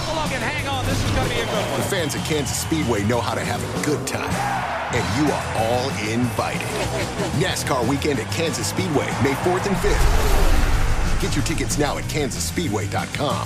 along and hang on. This is going to be a good one. The fans at Kansas Speedway know how to have a good time. And you are all invited. NASCAR weekend at Kansas Speedway, May 4th and 5th. Get your tickets now at kansasspeedway.com.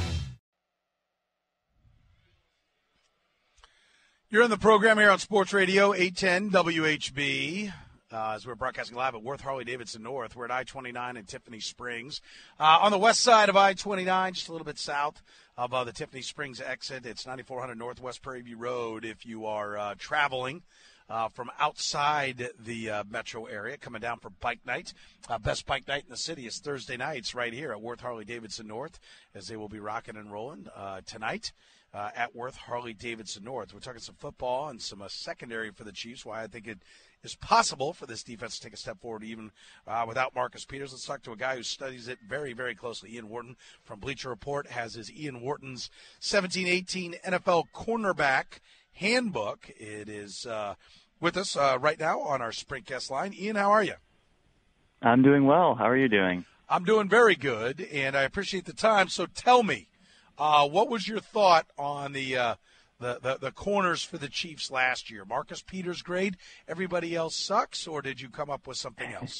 You're in the program here on Sports Radio 810 WHB. As we're broadcasting live at Worth Harley-Davidson North. We're at I-29 in Tiffany Springs. On the west side of I-29, just a little bit south of the Tiffany Springs exit. It's 9400 Northwest Prairie View Road if you are traveling from outside the metro area, coming down for bike night. Best bike night in the city is Thursday nights right here at Worth Harley-Davidson North, as they will be rocking and rolling tonight. At Worth Harley-Davidson North. We're talking some football and some secondary for the Chiefs, why I think it is possible for this defense to take a step forward even without Marcus Peters. Let's talk to a guy who studies it very, very closely. Ian Wharton from Bleacher Report has his Ian Wharton's 17-18 NFL Cornerback Handbook. It is with us right now on our Sprint guest line. Ian, how are you? I'm doing well. How are you doing? I'm doing very good, and I appreciate the time. So tell me, what was your thought on the corners for the Chiefs last year? Marcus Peters grade, everybody else sucks, or did you come up with something else?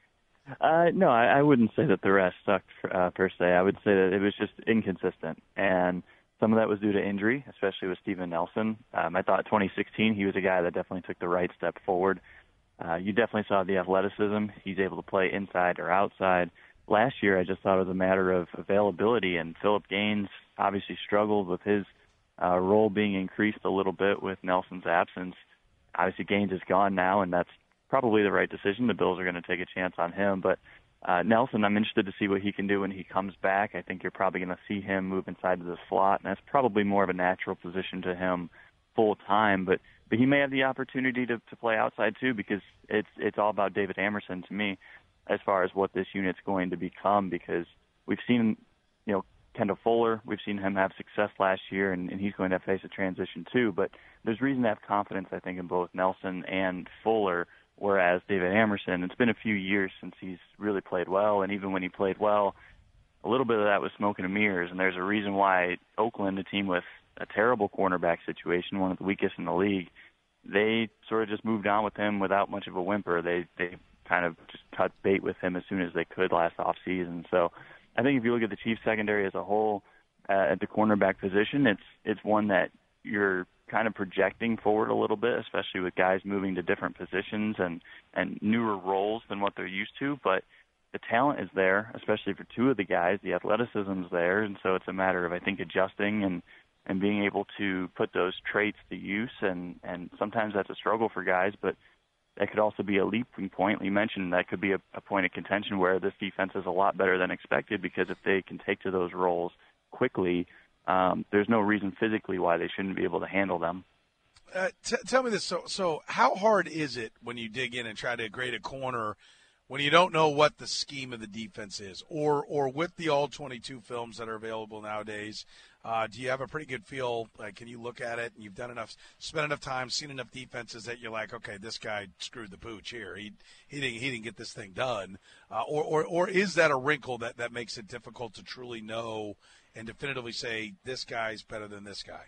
No, I wouldn't say that the rest sucked per se. I would say that it was just inconsistent, and some of that was due to injury, especially with Steven Nelson. I thought 2016 he was a guy that definitely took the right step forward. You definitely saw the athleticism. He's able to play inside or outside. Last year, I just thought it was a matter of availability, and Phillip Gaines obviously struggled with his role being increased a little bit with Nelson's absence. Obviously, Gaines is gone now, and that's probably the right decision. The Bills are going to take a chance on him. But Nelson, I'm interested to see what he can do when he comes back. I think you're probably going to see him move inside of the slot, and that's probably more of a natural position to him full time. But he may have the opportunity to play outside too, because it's all about David Amerson to me as far as what this unit's going to become, because we've seen, Kendall Fuller, we've seen him have success last year, and he's going to face a transition too. But there's reason to have confidence, I think, in both Nelson and Fuller, whereas David Amerson, it's been a few years since he's really played well, and even when he played well, a little bit of that was smoke and mirrors, and there's a reason why Oakland, a team with a terrible cornerback situation, one of the weakest in the league, they sort of just moved on with him without much of a whimper. They kind of just cut bait with him as soon as they could last offseason. So I think if you look at the Chiefs secondary as a whole, at the cornerback position, it's one that you're kind of projecting forward a little bit, especially with guys moving to different positions and newer roles than what they're used to. But the talent is there, especially for two of the guys. The athleticism is there, and so it's a matter of, I think, adjusting and being able to put those traits to use. And sometimes that's a struggle for guys, but that could also be a leaping point. You mentioned that could be a point of contention where this defense is a lot better than expected, because if they can take to those roles quickly, there's no reason physically why they shouldn't be able to handle them. Tell me this. So how hard is it when you dig in and try to grade a corner when you don't know what the scheme of the defense is, or with the all-22 films that are available nowadays, do you have a pretty good feel? Like, can you look at it and you've spent enough time, seen enough defenses that you're like, okay, this guy screwed the pooch here. He didn't get this thing done, or is that a wrinkle that makes it difficult to truly know and definitively say this guy's better than this guy?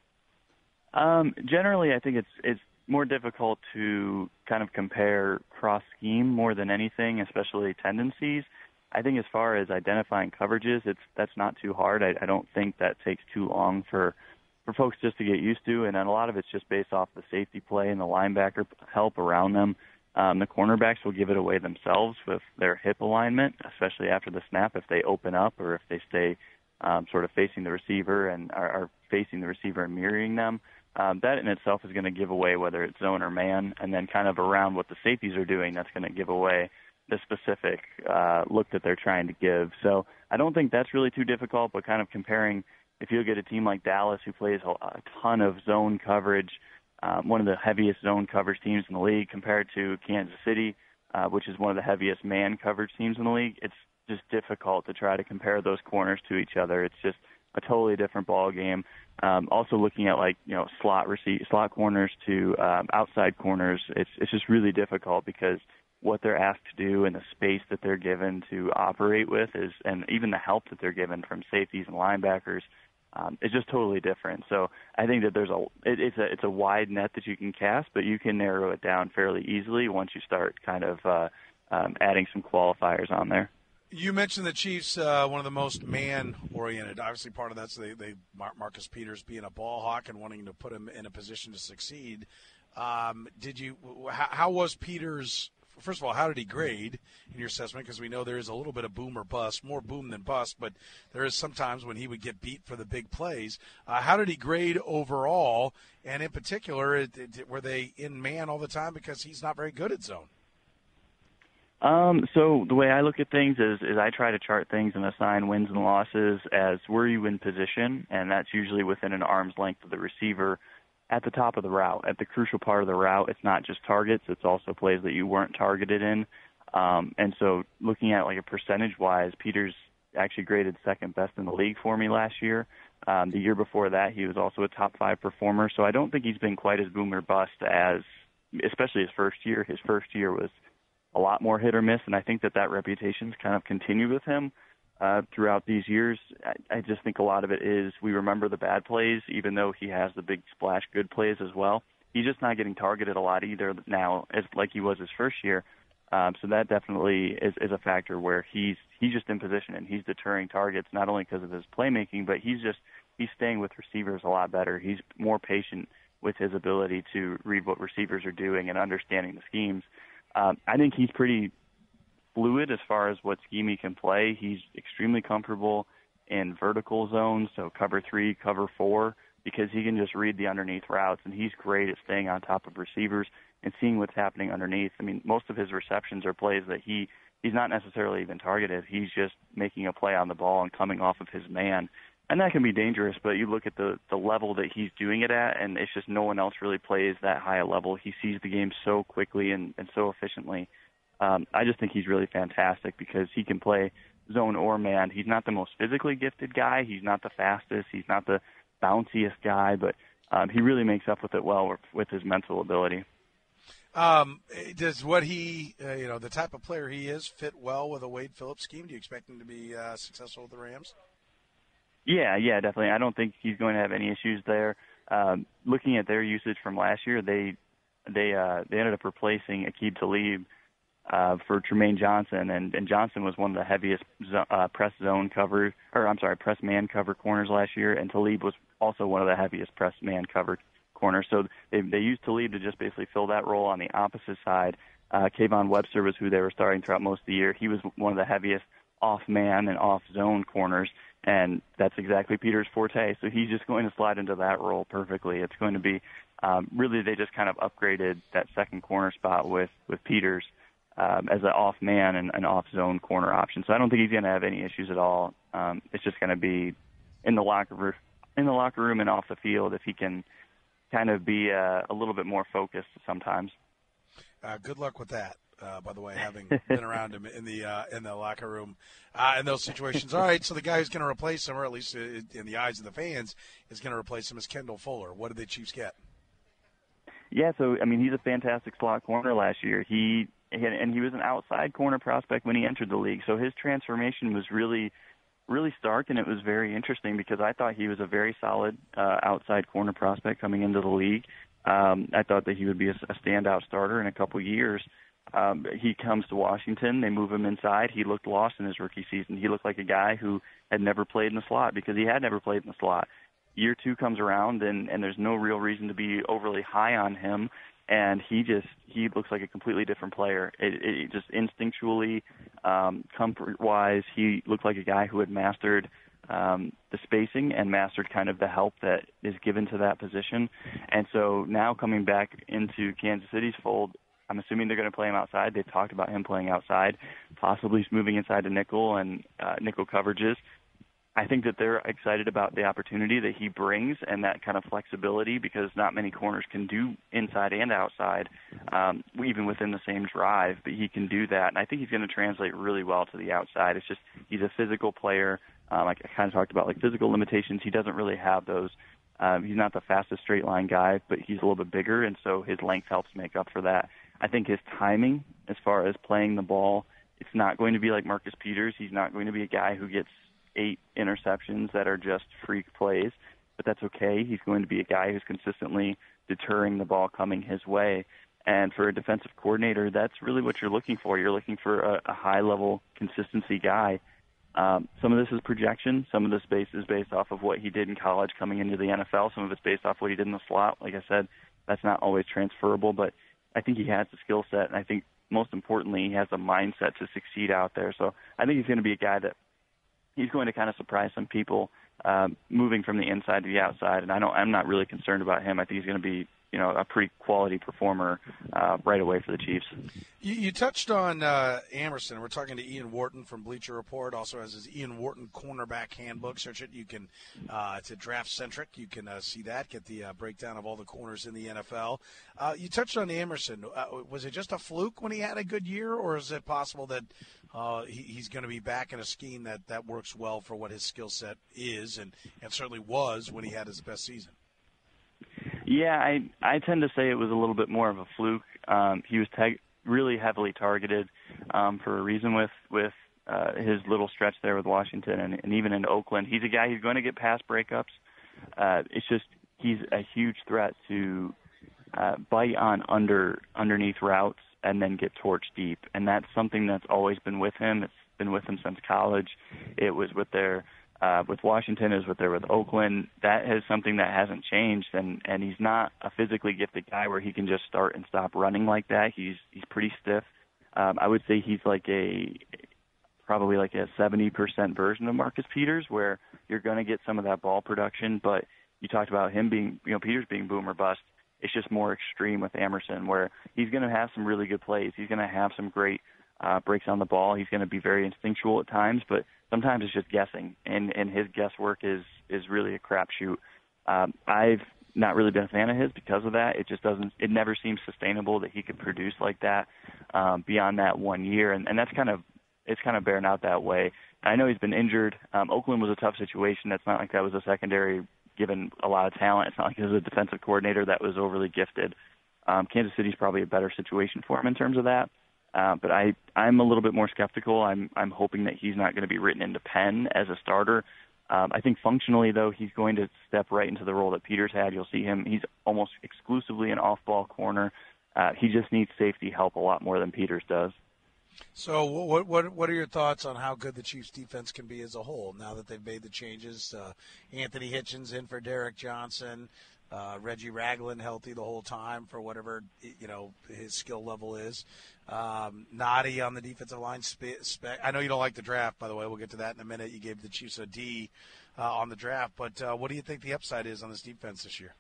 Generally, I think it's more difficult to kind of compare cross-scheme more than anything, especially tendencies. I think as far as identifying coverages, that's not too hard. I don't think that takes too long for folks just to get used to, and then a lot of it's just based off the safety play and the linebacker help around them. The cornerbacks will give it away themselves with their hip alignment, especially after the snap, if they open up or if they stay sort of facing the receiver and are facing the receiver and mirroring them. That in itself is going to give away whether it's zone or man, and then kind of around what the safeties are doing, that's going to give away the specific look that they're trying to give. So I don't think that's really too difficult, but kind of comparing, if you look at a team like Dallas who plays a ton of zone coverage, one of the heaviest zone coverage teams in the league, compared to Kansas City, which is one of the heaviest man coverage teams in the league, it's just difficult to try to compare those corners to each other. It's just a totally different ball game. Also looking at slot corners to outside corners, it's just really difficult because what they're asked to do and the space that they're given to operate with and even the help that they're given from safeties and linebackers, is just totally different. So I think that it's a wide net that you can cast, but you can narrow it down fairly easily once you start kind of adding some qualifiers on there. You mentioned the Chiefs, one of the most man-oriented. Obviously, part of that's Marcus Peters being a ball hawk and wanting to put him in a position to succeed. How was Peters? First of all, how did he grade in your assessment? Because we know there is a little bit of boom or bust, more boom than bust, but there is sometimes when he would get beat for the big plays. How did he grade overall? And in particular, were they in man all the time because he's not very good at zone? So the way I look at things is I try to chart things and assign wins and losses as were you in position, and that's usually within an arm's length of the receiver at the top of the route. At the crucial part of the route, it's not just targets, it's also plays that you weren't targeted in. And so looking at like a percentage-wise, Peters actually graded second best in the league for me last year. The year before that, he was also a top 5 performer. So I don't think he's been quite as boom or bust as, especially his first year. His first year was a lot more hit or miss, and I think that reputation's kind of continued with him throughout these years. I just think a lot of it is we remember the bad plays, even though he has the big splash good plays as well. He's just not getting targeted a lot either now, as like he was his first year. So that definitely is a factor where he's just in position and he's deterring targets, not only because of his playmaking, but he's staying with receivers a lot better. He's more patient with his ability to read what receivers are doing and understanding the schemes. I think he's pretty fluid as far as what scheme he can play. He's extremely comfortable in vertical zones, so cover 3, cover 4, because he can just read the underneath routes, and he's great at staying on top of receivers and seeing what's happening underneath. I mean, most of his receptions are plays that he's not necessarily even targeted. He's just making a play on the ball and coming off of his man. And that can be dangerous, but you look at the level that he's doing it at, and it's just no one else really plays that high a level. He sees the game so quickly and so efficiently. I just think he's really fantastic because he can play zone or man. He's not the most physically gifted guy. He's not the fastest. He's not the bounciest guy, but he really makes up with it well with his mental ability. Does what the type of player he is fit well with a Wade Phillips scheme? Do you expect him to be successful with the Rams? Yeah, definitely. I don't think he's going to have any issues there. Looking at their usage from last year, they ended up replacing Aqib Talib for Tremaine Johnson, and Johnson was one of the heaviest press man cover corners last year, and Talib was also one of the heaviest press man cover corners. So they used Talib to just basically fill that role on the opposite side. Kayvon Webster was who they were starting throughout most of the year. He was one of the heaviest off-man and off-zone corners, and that's exactly Peters' forte. So he's just going to slide into that role perfectly. It's going to be really they just kind of upgraded that second corner spot with Peters as an off-man and an off-zone corner option. So I don't think he's going to have any issues at all. It's just going to be in the locker room and off the field if he can kind of be a little bit more focused sometimes. Good luck with that. By the way, having been around him in the locker room in those situations. All right, so the guy who's going to replace him, or at least in the eyes of the fans, is going to replace him is Kendall Fuller. What did the Chiefs get? Yeah, so I mean, he's a fantastic slot corner last year. He was an outside corner prospect when he entered the league. So his transformation was really stark, and it was very interesting because I thought he was a very solid outside corner prospect coming into the league. I thought that he would be a standout starter in a couple years. He comes to Washington. They move him inside. He looked lost in his rookie season. He looked like a guy who had never played in the slot because he had never played in the slot. Year 2 comes around, and there's no real reason to be overly high on him. And he looks like a completely different player. It just instinctually, comfort-wise, he looked like a guy who had mastered the spacing and mastered kind of the help that is given to that position. And so now coming back into Kansas City's fold, I'm assuming they're going to play him outside. They've talked about him playing outside, possibly moving inside to nickel and nickel coverages. I think that they're excited about the opportunity that he brings and that kind of flexibility because not many corners can do inside and outside, even within the same drive, but he can do that. And I think he's going to translate really well to the outside. It's just he's a physical player. Like I kind of talked about, like physical limitations. He doesn't really have those. He's not the fastest straight line guy, but he's a little bit bigger, and so his length helps make up for that. I think his timing, as far as playing the ball, it's not going to be like Marcus Peters. He's not going to be a guy who gets 8 interceptions that are just freak plays, but that's okay. He's going to be a guy who's consistently deterring the ball coming his way. And for a defensive coordinator, that's really what you're looking for. You're looking for a high-level consistency guy. Some of this is projection. Some of this is based off of what he did in college coming into the NFL. Some of it's based off what he did in the slot. Like I said, that's not always transferable, but I think he has the skill set, and I think most importantly, he has a mindset to succeed out there. So I think he's going to be a guy that he's going to kind of surprise some people moving from the inside to the outside, and I'm not really concerned about him. I think he's going to be a pretty quality performer right away for the Chiefs. You touched on Amerson. We're talking to Ian Wharton from Bleacher Report, also has his Ian Wharton Cornerback Handbook. Search it. You can, it's a draft-centric. You can see that, get the breakdown of all the corners in the NFL. You touched on Amerson. Was it just a fluke when he had a good year, or is it possible that he's going to be back in a scheme that works well for what his skill set is and certainly was when he had his best season? Yeah, I tend to say it was a little bit more of a fluke. He was really heavily targeted for a reason with his little stretch there with Washington and even in Oakland. He's a guy who's going to get pass breakups. It's just he's a huge threat to bite on underneath routes and then get torched deep. And that's something that's always been with him. It's been with him since college. It was with Washington, it was with Oakland. That is something that hasn't changed, and he's not a physically gifted guy where he can just start and stop running like that. He's pretty stiff. I would say he's probably like a 70% version of Marcus Peters, where you're going to get some of that ball production, but you talked about him being, Peters being boom or bust. It's just more extreme with Amerson, where he's going to have some really good plays. He's going to have some great breaks on the ball. He's going to be very instinctual at times, but sometimes it's just guessing, and his guesswork is really a crapshoot. I've not really been a fan of his because of that. It never seems sustainable that he could produce like that beyond that 1 year, and it's kind of bearing out that way. And I know he's been injured. Oakland was a tough situation. It's not like that was a secondary given a lot of talent. It's not like it was a defensive coordinator that was overly gifted. Kansas City's probably a better situation for him in terms of that. But I'm a little bit more skeptical. I'm hoping that he's not going to be written into pen as a starter. I think functionally, though, he's going to step right into the role that Peters had. You'll see him. He's almost exclusively an off-ball corner. He just needs safety help a lot more than Peters does. So what are your thoughts on how good the Chiefs' defense can be as a whole now that they've made the changes? Anthony Hitchens in for Derek Johnson. Reggie Ragland healthy the whole time for whatever his skill level is. Nadi on the defensive line spec. I know you don't like the draft, by the way. We'll get to that in a minute. You gave the Chiefs a D on the draft, but what do you think the upside is on this defense this year?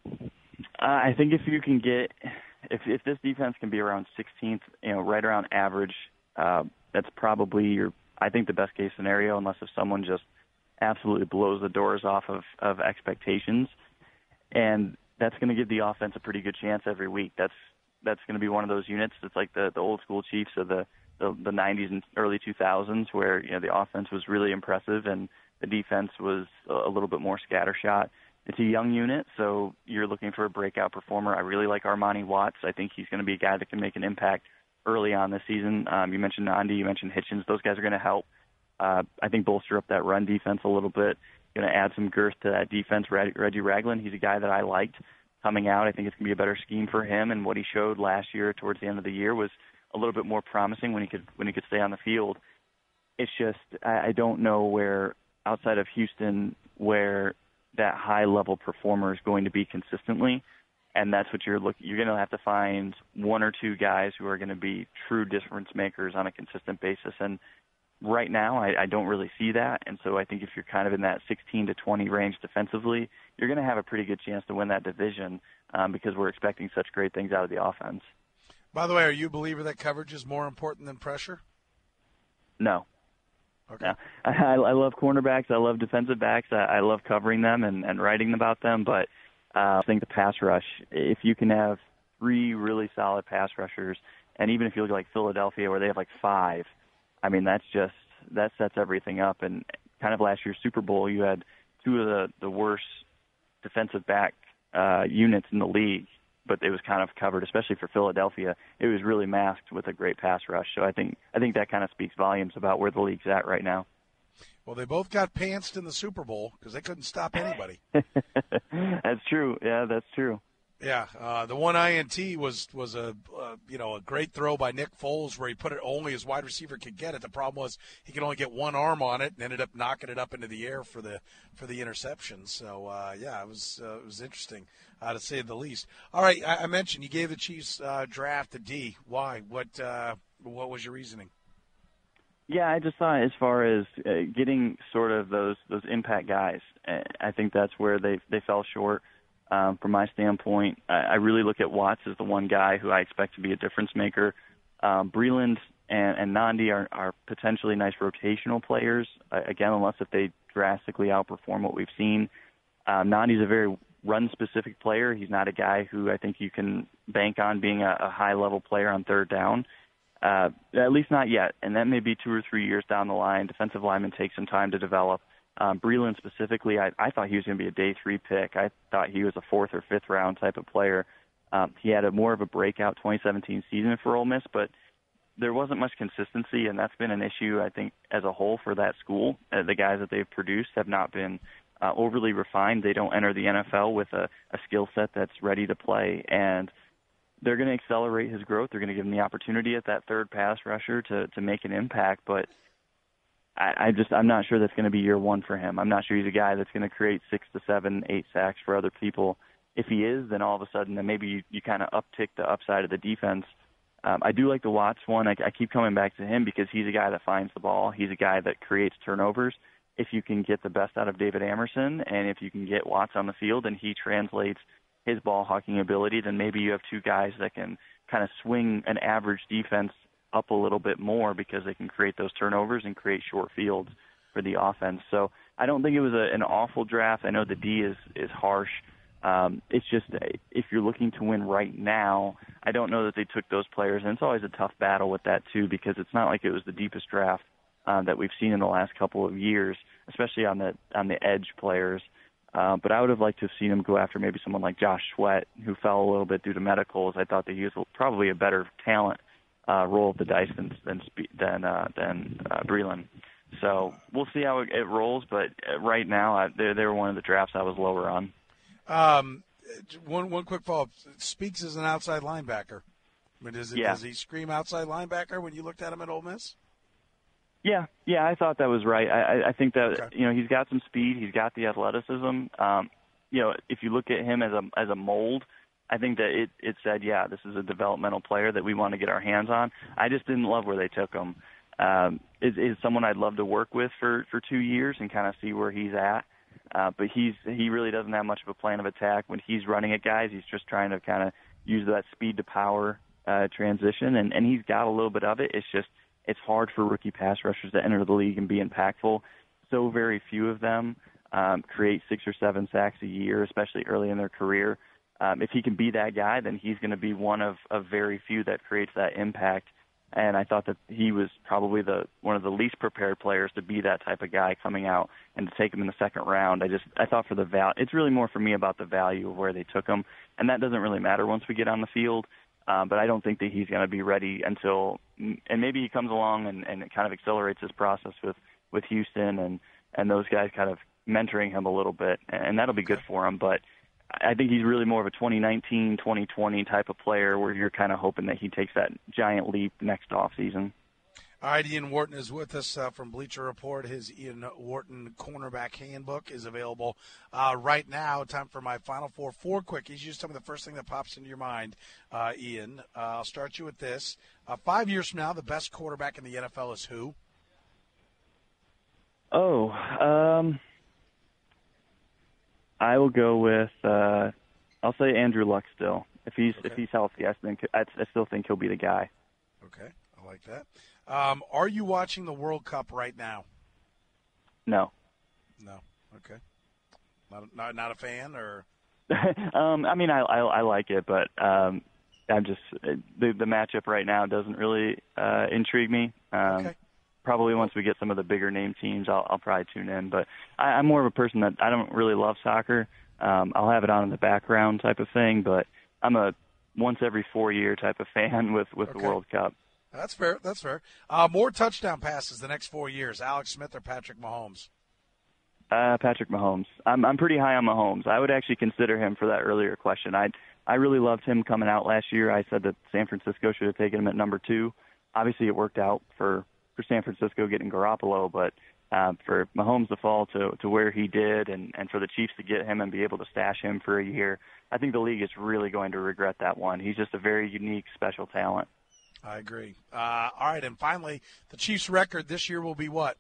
I think if you can if this defense can be around 16th, right around average, that's probably I think the best case scenario, unless if someone just absolutely blows the doors off of expectations. And that's going to give the offense a pretty good chance every week. That's going to be one of those units that's like the old school Chiefs of the 90s and early 2000s, where the offense was really impressive and the defense was a little bit more scattershot. It's a young unit, so you're looking for a breakout performer. I really like Armani Watts. I think he's going to be a guy that can make an impact early on this season. You mentioned Nandi, you mentioned Hitchens. Those guys are going to help, I think, bolster up that run defense a little bit. Going to add some girth to that defense. Reggie Ragland, he's a guy that I liked coming out. I think it's going to be a better scheme for him, and what he showed last year towards the end of the year was a little bit more promising when he could stay on the field. It's just I don't know where outside of Houston where that high-level performer is going to be consistently, and that's what you're going to have to find one or two guys who are going to be true difference makers on a consistent basis, and right now, I don't really see that, and so I think if you're kind of in that 16 to 20 range defensively, you're going to have a pretty good chance to win that division because we're expecting such great things out of the offense. By the way, are you a believer that coverage is more important than pressure? No. Okay. No. I love cornerbacks. I love defensive backs. I love covering them and writing about them, but I think the pass rush, if you can have three really solid pass rushers, and even if you look like Philadelphia where they have like five, I mean, that sets everything up. And kind of last year's Super Bowl, you had two of the worst defensive back units in the league, but it was kind of covered, especially for Philadelphia. It was really masked with a great pass rush. So I think that kind of speaks volumes about where the league's at right now. Well, they both got pantsed in the Super Bowl because they couldn't stop anybody. That's true. Yeah, that's true. Yeah, the one INT was a great throw by Nick Foles where he put it only his wide receiver could get it. The problem was he could only get one arm on it and ended up knocking it up into the air for the interception. So it was interesting to say the least. All right, I mentioned you gave the Chiefs draft a D. Why? What was your reasoning? Yeah, I just thought as far as getting sort of those impact guys, I think that's where they fell short. From my standpoint, I really look at Watts as the one guy who I expect to be a difference maker. Breeland and Nandi are potentially nice rotational players, again, unless if they drastically outperform what we've seen. Nandi's a very run-specific player. He's not a guy who I think you can bank on being a high-level player on third down, at least not yet, and that may be 2 or 3 years down the line. Defensive linemen take some time to develop. Breeland specifically, I thought he was going to be a day 3 pick. I thought he was a 4th or 5th round type of player. He had more of a breakout 2017 season for Ole Miss, but there wasn't much consistency, and that's been an issue, I think, as a whole for that school. The guys that they've produced have not been overly refined. They don't enter the NFL with a skill set that's ready to play, and they're going to accelerate his growth. They're going to give him the opportunity at that third pass rusher to make an impact, but I'm not sure that's going to be year one for him. I'm not sure he's a guy that's going to create 6 to 7, 8 sacks for other people. If he is, then all of a sudden, then maybe you kind of uptick the upside of the defense. I do like the Watts one. I keep coming back to him because he's a guy that finds the ball. He's a guy that creates turnovers. If you can get the best out of David Amerson and if you can get Watts on the field and he translates his ball hawking ability, then maybe you have two guys that can kind of swing an average defense up a little bit more because they can create those turnovers and create short fields for the offense. So I don't think it was an awful draft. I know the D is harsh. It's just if you're looking to win right now, I don't know that they took those players, and it's always a tough battle with that too because it's not like it was the deepest draft that we've seen in the last couple of years, especially on the edge players. But I would have liked to have seen him go after maybe someone like Josh Sweat, who fell a little bit due to medicals. I thought that he was probably a better talent roll of the dice than Breeland. So we'll see how it rolls. But right now, they were one of the drafts I was lower on. One quick follow-up. Speaks as an outside linebacker. I mean, does he scream outside linebacker when you looked at him at Ole Miss? Yeah, I thought that was right. I think that he's got some speed, he's got the athleticism. If you look at him as a mold, I think that it said, this is a developmental player that we want to get our hands on. I just didn't love where they took him. Is someone I'd love to work with for 2 years and kind of see where he's at. But he really doesn't have much of a plan of attack. When he's running at guys, he's just trying to kind of use that speed to power transition, and he's got a little bit of it. It's just it's hard for rookie pass rushers to enter the league and be impactful. So very few of them create 6 or 7 sacks a year, especially early in their career. If he can be that guy, then he's going to be one of very few that creates that impact. And I thought that he was probably one of the least prepared players to be that type of guy coming out and to take him in the second round. I thought for the value, it's really more for me about the value of where they took him, and that doesn't really matter once we get on the field. But I don't think that he's going to be ready until, and maybe he comes along and it kind of accelerates his process with Houston and those guys kind of mentoring him a little bit, and that'll be good for him. But I think he's really more of a 2019, 2020 type of player where you're kind of hoping that he takes that giant leap next offseason. All right, Ian Wharton is with us from Bleacher Report. His Ian Wharton Cornerback Handbook is available right now. Time for my Final Four. 4 quickies. You just tell me the first thing that pops into your mind, Ian. I'll start you with this. 5 years from now, the best quarterback in the NFL is who? I will go with I'll say Andrew Luck still. If he's healthy, I still think he'll be the guy. Okay, I like that. Are you watching the World Cup right now? No. Okay. Not a fan, or? I mean, I like it, but I'm just the matchup right now doesn't really intrigue me. Okay. Probably once we get some of the bigger name teams, I'll probably tune in. But I'm more of a person that I don't really love soccer. I'll have it on in the background type of thing, but I'm a once every 4 year type of fan with the World Cup. That's fair. That's fair. More touchdown passes the next 4 years, Alex Smith or Patrick Mahomes? Patrick Mahomes. I'm pretty high on Mahomes. I would actually consider him for that earlier question. I really loved him coming out last year. I said that San Francisco should have taken him at number 2. Obviously, it worked out for San Francisco getting Garoppolo, but for Mahomes to fall to where he did and for the Chiefs to get him and be able to stash him for a year, I think the league is really going to regret that one. He's just a very unique, special talent. I agree. All right, and finally, the Chiefs' record this year will be what?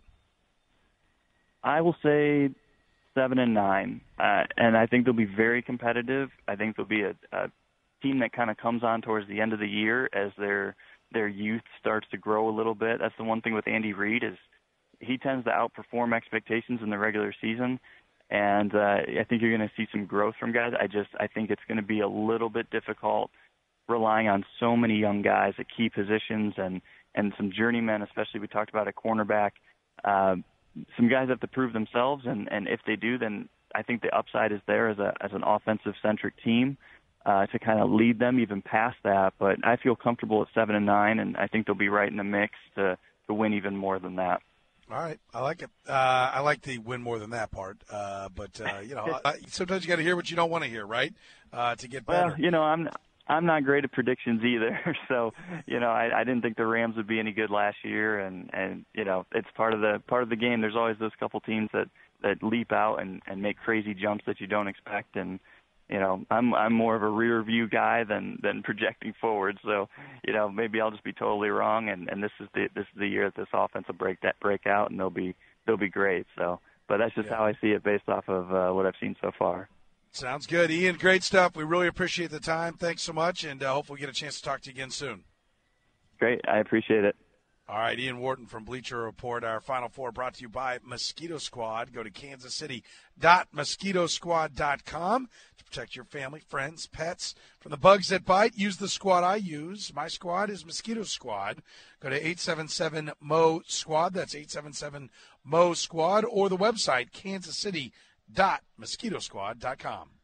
I will say 7-9, and I think they'll be very competitive. I think they'll be a team that kind of comes on towards the end of the year as their youth starts to grow a little bit. That's the one thing with Andy Reid is he tends to outperform expectations in the regular season, and I think you're going to see some growth from guys. I think it's going to be a little bit difficult relying on so many young guys at key positions and some journeymen, especially we talked about a cornerback. Some guys have to prove themselves, and if they do, then I think the upside is there as an offensive-centric team to kind of lead them even past that. But I feel comfortable at 7-9, and I think they'll be right in the mix to win even more than that. All right, I like it. I like the win more than that part, but sometimes you got to hear what you don't want to hear, right? To get better. Well, I'm not great at predictions either, so I didn't think the Rams would be any good last year, and it's part of the game. There's always those couple teams that leap out and make crazy jumps that you don't expect, and I'm more of a rear view guy than projecting forward. So maybe I'll just be totally wrong, and this is the year that this offense will break out, and they'll be great. So, but that's just how I see it based off of what I've seen so far. Sounds good. Ian, great stuff. We really appreciate the time. Thanks so much, and hopefully we get a chance to talk to you again soon. Great. I appreciate it. All right, Ian Wharton from Bleacher Report. Our Final Four brought to you by Mosquito Squad. Go to kansascity.mosquitosquad.com to protect your family, friends, pets from the bugs that bite. Use the squad I use. My squad is Mosquito Squad. Go to 877-MO-SQUAD. That's 877-MO-SQUAD. Or the website, kansascity.mosquitosquad.com.